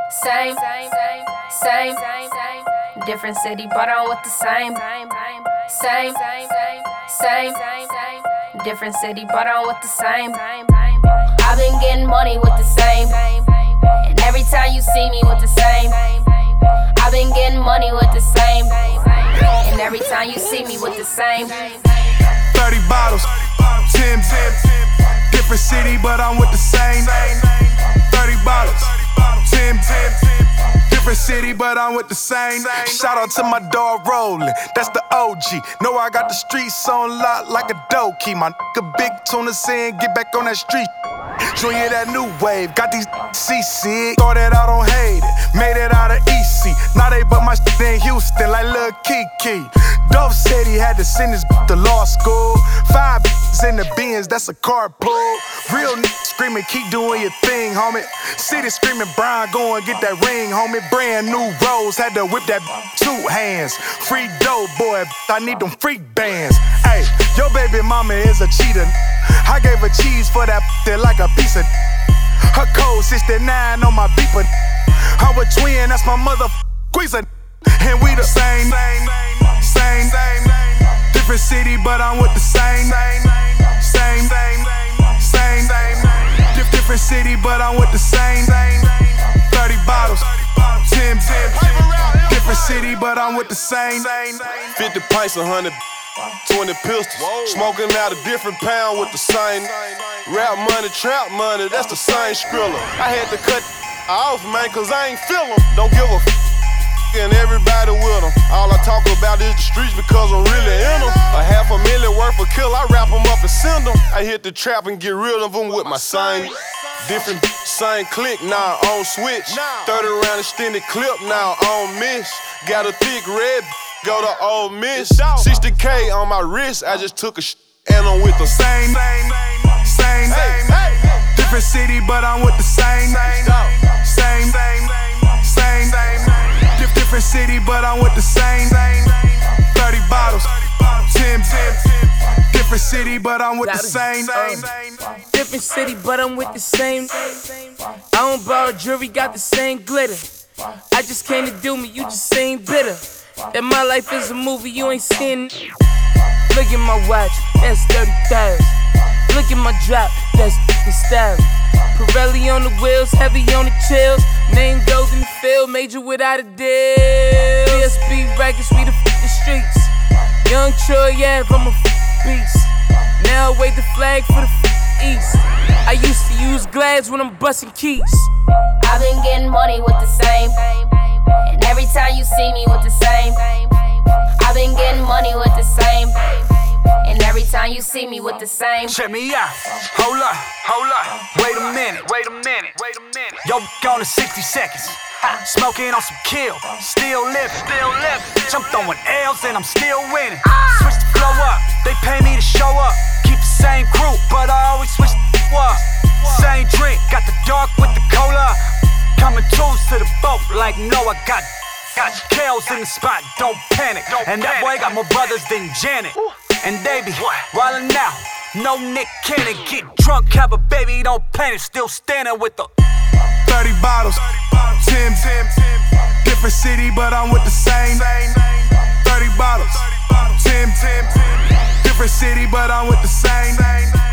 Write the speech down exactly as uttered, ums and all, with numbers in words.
Same, same, different city, but I'm with the same. Same, same, different city, but I'm with the same. I've been getting money with the same, and every time you see me with the same. I've been getting money with the same, and every time you see me with the same. thirty bottles, ten, different city, but I'm with the same. thirty bottles, ten, different city, but I'm with the same. Shout out to my dog Rollin', that's the O G. Know I got the streets on lock like a dough key. My nigga Big Tuna saying get back on that street. Junior that new wave, got these C C. Started out on hate it, made it out of E C. Now they but my shit in Houston like Lil Kiki. Dove said he had to send his to law school. Five in the Benz, that's a carpool. Real niggas screaming, keep doing your thing, homie. City screaming, Brian, go and get that ring, homie. Brand new Rose, had to whip that two hands. Free dope, boy, I need them freak bands. Hey, your baby mama is a cheater. I gave her cheese for that that like a piece of. Her code sixty-nine on my beeper. I'm a twin, that's my mother squeezer. And we the same, same, same, different city, but I'm with the same, same, same, same, different city, but I'm with the same. thirty bottles, ten, different city, but I'm with the same. fifty pints, a hundred, twenty pistols, smoking out a different pound with the same. Rap money, trap money, that's the same skrilla. I had to cut off, man, cause I ain't feel 'em. Don't give a f. And everybody with them. All I talk about is the streets because I'm really in them. A half a million worth of kill, I wrap them up and send them. I hit the trap and get rid of them with my same. Different same click, now on switch. thirty round extended clip, now on miss. Got a thick red, go to Ole Miss. sixty K on my wrist, I just took a sh and I'm with the same, same, different city, but I'm with the same, same, same, different city, but I'm with the same. thirty bottles, ten, different city, but I'm with the same. Different city, but I'm with the same. I don't borrow jewelry, got the same glitter. I just came to do me, you just ain't bitter. That my life is a movie, you ain't seen. Look at my watch, that's thirty thousand. Look at my drop, that's the style. Pirelli on the wheels, heavy on the chills. Name goes in the field, major without a deal. B S B records, we the f the streets. Young Troy, yeah, I'm a f beast. Now I wave the flag for the f East. I used to use glads when I'm busting keys. I've been getting money with the same, and every time you see me with the same. I've been getting money with the same, and every time you see me with the same. Check me out, hold up, hold up. Wait a minute, wait a minute, wait a minute. Yo, gone in sixty seconds. Smoking on some kill, still living, still living. I'm throwing L's and I'm still winning. Switch the flow up, they pay me to show up. Keep the same crew, but I always switch the up. Same drink, got the dark with the cola. Coming tools to the boat like Noah got. Got Kales in the spot, don't panic. And that boy got more brothers than Janet. And they be wildin' out, no Nick Cannon. Get drunk, have a baby, don't panic. Still standing with the thirty bottles, ten, different city, but I'm with the same. thirty bottles, ten, different city, but I'm with the same.